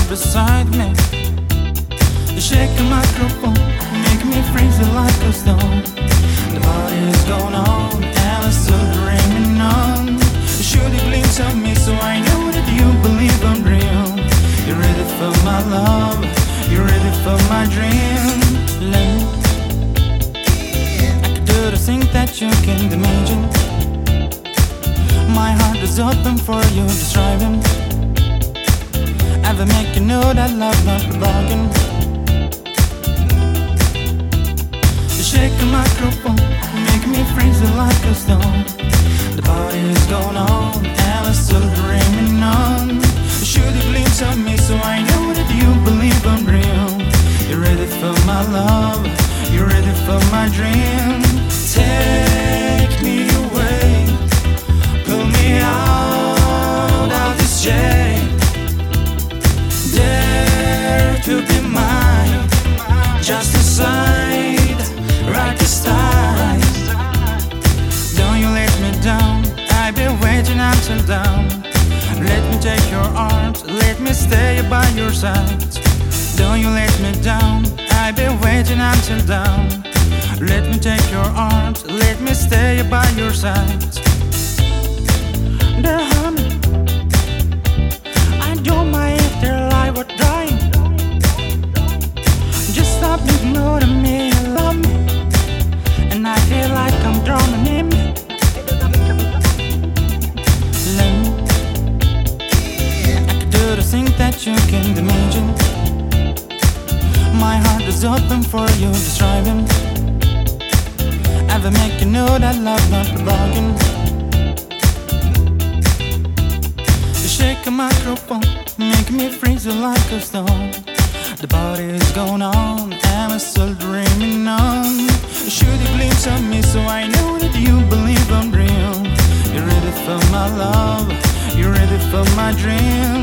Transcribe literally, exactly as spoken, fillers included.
beside me. You shake the microphone, make me freeze it like a stone. The party is going on, and I'm still dreaming on. You shoot a glimpse of me, so I know that you believe I'm real. You're ready for my love, you're ready for my dream. Let me, I can do the things that you can't imagine. My heart is open for you, just driving. Ever make you know that love not broken. You shake the microphone, make me freeze it like a stone. The party is going on, and I'm still dreaming on. You shoot a glimpse of me, so I know that you believe I'm real. You're ready for my love, you're ready for my dream. Take me away, pull me out of this jail. Dare to be mine, just aside, right this time. Don't you let me down, I've been waiting until dawn. Let me take your arms, let me stay by your side. Don't you let me down, I've been waiting until dawn. Let me take your arms, let me stay by your side. The honey, I don't mind if their life were dying. Just stop ignoring me and love me, and I feel like I'm drowning in me. Let me, I can do the things that you can't imagine. My heart is open for you, just driving. Ever make you know that love not broken. You shake a microphone, make me freeze it like a stone. The party is going on, and I'm still dreaming on. You shoot a glimpse of me, so I know that you believe I'm real. You're ready for my love, you're ready for my dream.